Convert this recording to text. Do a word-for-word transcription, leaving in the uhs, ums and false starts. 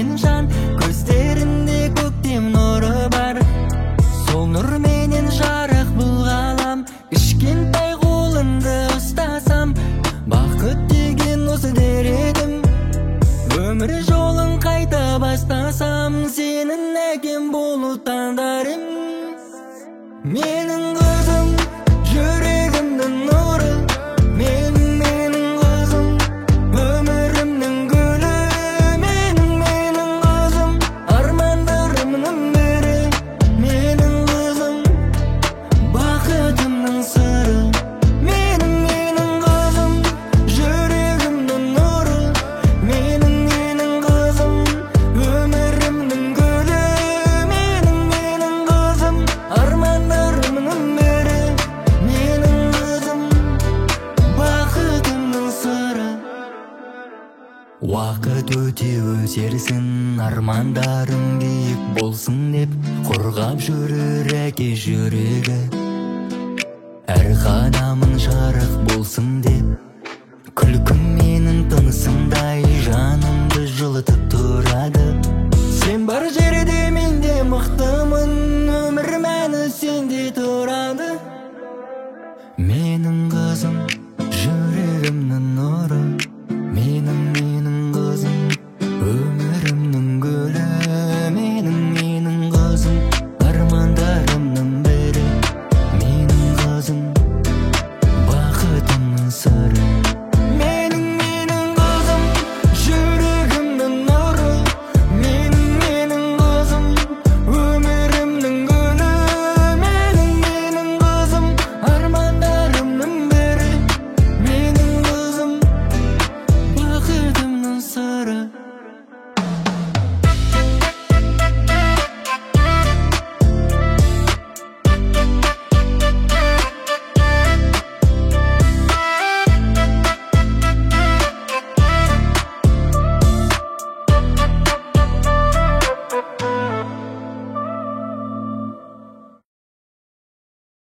сүйген жан, көздерінде көктем нұры бар. Сол нұрменен жарық бұл ғалам, кішкентай қолыңды ұстасам, бақыт деген осы дер едім. Өмір жолын қайта бастасам, сенің әкем болу таңдарым. Менің қызым, жүрегімнің нұры, менің, менің қызым, өмірімнің гүлі, менің, менің қызым, армандарымның бірі, менің қызым, бақытымның сыры. Менің, менің қызым, жүрегімнің нұры, менің, менің қызым, өмірімнің гүлі, менің, менің қызым, армандарымның бірі, менің қызым, бақытымның сыры. Уақыт өте өтерсін, армандарың биік болсын деп қорғап жүрер әке жүрегі. Әр қадамың жарық болсын